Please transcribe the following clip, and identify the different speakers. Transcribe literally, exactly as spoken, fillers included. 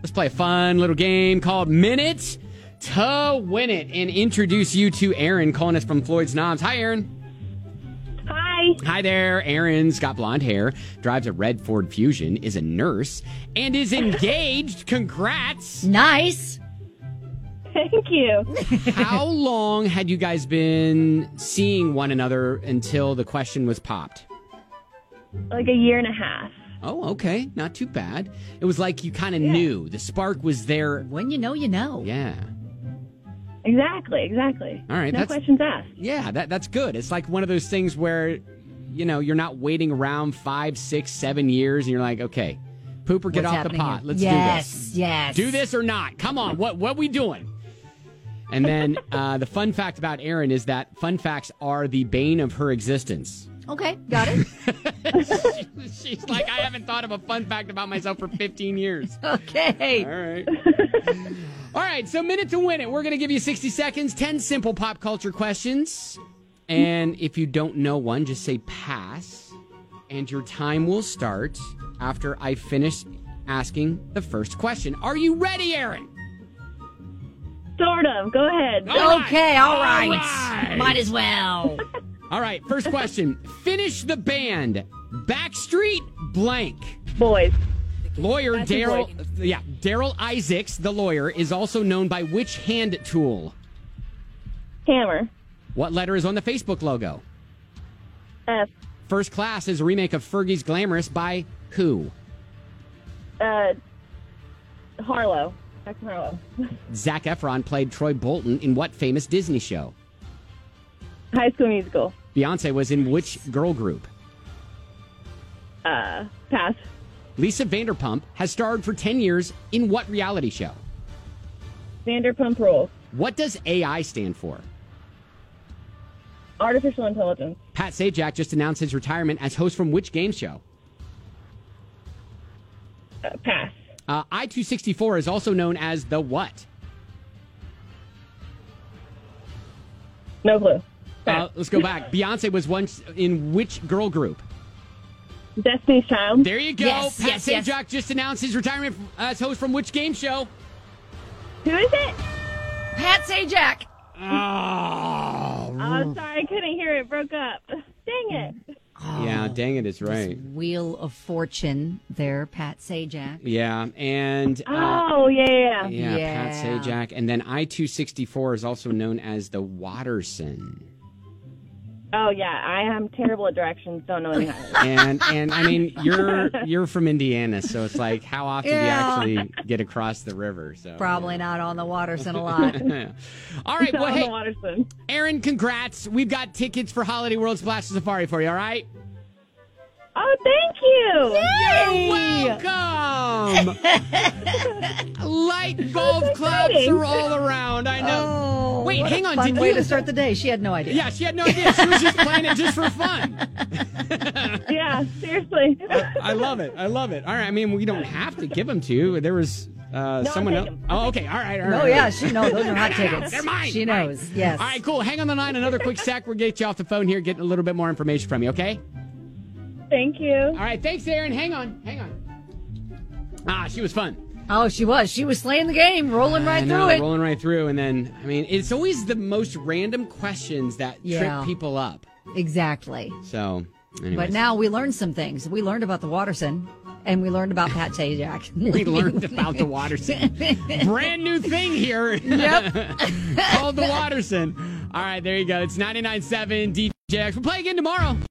Speaker 1: Let's play a fun little game called Minute to Win It and introduce you to Erin calling us from Floyd's Knobs. Hi, Erin.
Speaker 2: Hi.
Speaker 1: Hi there. Erin's got blonde hair, drives a red Ford Fusion, is a nurse, and is engaged. Congrats.
Speaker 3: Nice.
Speaker 2: Thank you.
Speaker 1: How long had you guys been seeing one another until the question was popped?
Speaker 2: Like a year and a half.
Speaker 1: Oh, okay. Not too bad. It was like you kind of
Speaker 2: Yeah.
Speaker 1: knew. The spark was there.
Speaker 3: When you know, you know.
Speaker 1: Yeah.
Speaker 2: Exactly, exactly.
Speaker 1: All right,
Speaker 2: No
Speaker 1: that's-
Speaker 2: questions asked.
Speaker 1: Yeah, that that's good. It's like one of those things where, you know, you're not waiting around five, six, seven years, and you're like, okay, pooper, get
Speaker 3: What's
Speaker 1: off the
Speaker 3: happening
Speaker 1: pot.
Speaker 3: here?
Speaker 1: Let's
Speaker 3: yes,
Speaker 1: do this.
Speaker 3: Yes,
Speaker 1: Do this or not. Come on. What what we doing? And then uh, the fun fact about Erin is that fun facts are the bane of her existence.
Speaker 3: Okay, got it.
Speaker 1: She's like, I haven't thought of a fun fact about myself for fifteen years.
Speaker 3: Okay.
Speaker 1: All right. All right, so minute to win it. We're going to give you sixty seconds, ten simple pop culture questions. And if you don't know one, just say pass. And your time will start after I finish asking the first question. Are you ready, Erin?
Speaker 2: Sort of. Go ahead.
Speaker 1: All right.
Speaker 3: Okay, all
Speaker 1: All
Speaker 3: right.
Speaker 1: right.
Speaker 3: Might as well.
Speaker 1: All right, first question. Finish the band. Backstreet blank.
Speaker 2: Boys.
Speaker 1: Lawyer
Speaker 2: Backstreet
Speaker 1: Daryl,
Speaker 2: Boys.
Speaker 1: yeah, Daryl Isaacs, the lawyer, is also known by which hand tool?
Speaker 2: Hammer.
Speaker 1: What letter is on the Facebook logo?
Speaker 2: F.
Speaker 1: First Class is a remake of Fergie's Glamorous by who?
Speaker 2: Uh, Harlow. Jackson Harlow.
Speaker 1: Zac Efron played Troy Bolton in what famous Disney show?
Speaker 2: High School Musical.
Speaker 1: Beyonce was in which girl group?
Speaker 2: Uh, pass.
Speaker 1: Lisa Vanderpump has starred for ten years in what reality show?
Speaker 2: Vanderpump Rules.
Speaker 1: What does A I stand for?
Speaker 2: Artificial Intelligence.
Speaker 1: Pat Sajak just announced his retirement as host from which game show?
Speaker 2: Uh, pass.
Speaker 1: Uh, I two sixty-four is also known as the what?
Speaker 2: No clue.
Speaker 1: Uh,
Speaker 2: Pass.
Speaker 1: let's go back. Beyonce was once in which girl group?
Speaker 2: Destiny's Child.
Speaker 1: There you go.
Speaker 3: Yes,
Speaker 1: Pat
Speaker 3: yes, yes.
Speaker 1: Sajak just announced his retirement as host from which game show?
Speaker 2: Who is it?
Speaker 3: Pat Sajak.
Speaker 1: Oh.
Speaker 2: Oh, sorry. I couldn't hear it. Broke up. Dang it.
Speaker 1: Yeah, dang it, is right.
Speaker 3: Wheel of Fortune there, Pat Sajak.
Speaker 1: Yeah, and uh,
Speaker 2: Oh, yeah, yeah.
Speaker 1: yeah,
Speaker 3: Yeah.
Speaker 1: Pat Sajak, and then I two sixty-four is also known as the Watterson.
Speaker 2: Oh, yeah. I am terrible at directions. Don't know anything.
Speaker 1: And and I mean, you're you're from Indiana, so it's like, how often
Speaker 3: Yeah.
Speaker 1: do you actually get across the river? So
Speaker 3: Probably not on the Watterson a lot.
Speaker 1: All right, well,
Speaker 2: On
Speaker 1: hey,
Speaker 2: the Waterston.
Speaker 1: Aaron, congrats. We've got tickets for Holiday World Splash Safari for you. All right.
Speaker 2: Oh, thank you.
Speaker 1: You're welcome. Light bulb clouds
Speaker 2: exciting.
Speaker 1: are all around. I know.
Speaker 3: Oh,
Speaker 1: Wait,
Speaker 3: what
Speaker 1: hang
Speaker 3: a
Speaker 1: on.
Speaker 3: fun
Speaker 1: Did
Speaker 3: way
Speaker 1: you?
Speaker 3: to start the day. She had no idea.
Speaker 1: Yeah, she had no idea. She was just playing it just for fun.
Speaker 2: Yeah, seriously.
Speaker 1: I love it. I love it. All right. I mean, we don't have to give them to you. There was uh,
Speaker 2: No, I'll
Speaker 1: someone
Speaker 2: take
Speaker 1: else.
Speaker 2: 'em.
Speaker 1: Oh, okay. All right. All right.
Speaker 3: Oh, yeah, she knows. Those are hot tickets.
Speaker 1: They're mine.
Speaker 3: She
Speaker 1: Mine.
Speaker 3: knows. Yes.
Speaker 1: All right, cool. Hang on the line. Another quick sec. We'll get you off the phone here, get a little bit more information from you, okay?
Speaker 2: Thank you.
Speaker 1: All right. Thanks, Aaron. Hang on. Hang on. Ah, she was fun.
Speaker 3: Oh, she was. She was slaying the game, rolling right
Speaker 1: I
Speaker 3: through
Speaker 1: know,
Speaker 3: it.
Speaker 1: rolling right through. And then, I mean, it's always the most random questions that
Speaker 3: Yeah.
Speaker 1: trip people up.
Speaker 3: Exactly.
Speaker 1: So, anyways.
Speaker 3: But now we learned some things. We learned about the Watterson, and we learned about Pat Sajak.
Speaker 1: we learned about the Watterson. Brand new thing here.
Speaker 3: Yep.
Speaker 1: Called the Watterson. All right, there you go. It's ninety-nine point seven D J X. We'll play again tomorrow.